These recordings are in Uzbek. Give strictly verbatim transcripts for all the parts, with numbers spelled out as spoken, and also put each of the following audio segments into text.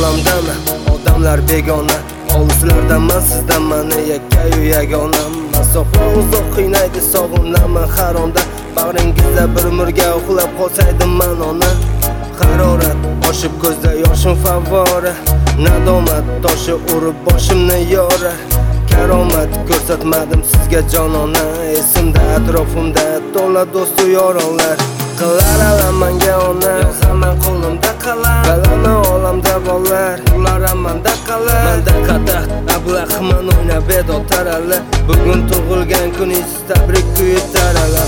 olamdami odamlar begona, olislardan man sizdan mani yakkayu yagona. Masofa uzoq qiynaydi sog'inaman har onda, bag'ringizda bir umrga uxlab qolsaydim man ona. Harorat oshib ko'zda yoshim favvora, nadomat toshi urib boshimni yorar. Karomat ko'rsatmadim sizga jonona, esimda atrofimda to'la do'stu yoronlar. Qilar alam manga ona, yozaman qo'limda qalam, bilaman olamda bolalar, ular manda qalar. Manda qadah ablahman o'ynab edo tarala, bugun tug'ilgan kuningiz tabrik kuyi taralar.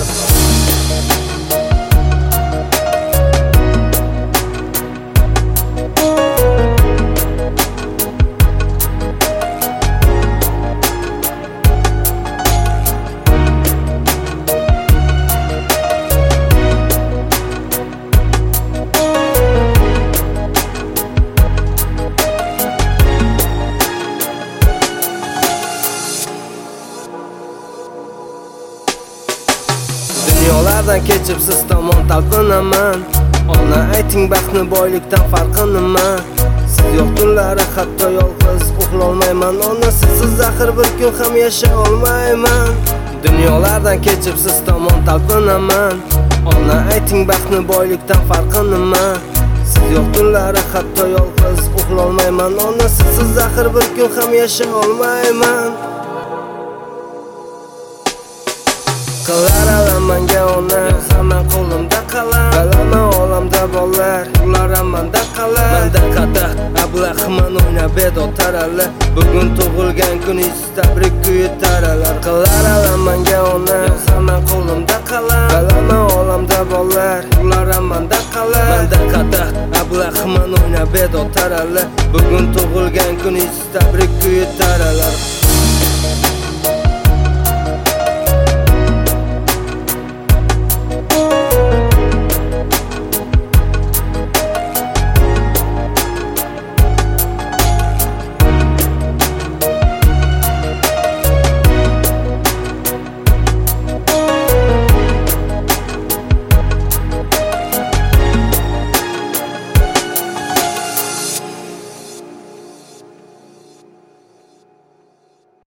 Dunyolardan kechib siz tomon talpinaman, ona ayting baxtni boylikdan farqi nima? Siz yo'q tunlari hatto yolg'iz uxlolmayman, ona siz axir bir kun ham yasha olmayman. Dunyolardan kechib siz tomon talpinaman, ona ayting baxtni boylikdan farqi nima? Siz yo'q tunlari hatto yolg'iz uxlolmayman, ona siz axir bir kun ham yasha olmayman. Qilar alam manga ona, yozaman qo'limda qalam, bilaman olamda bolalar, ular manda qalar. Manda qadah ablahman o'ynab edo tarala, bugun tug'ilgan kuningiz tabrik kuyi taralar. Qilar alam manga ona, yozaman qo'limda qalam, bilaman olamda bolalar, ular manda qalar. Manda qadah ablahman o'ynab edo tarala, bugun tug'ilgan kuningiz tabrik kuyi taralar.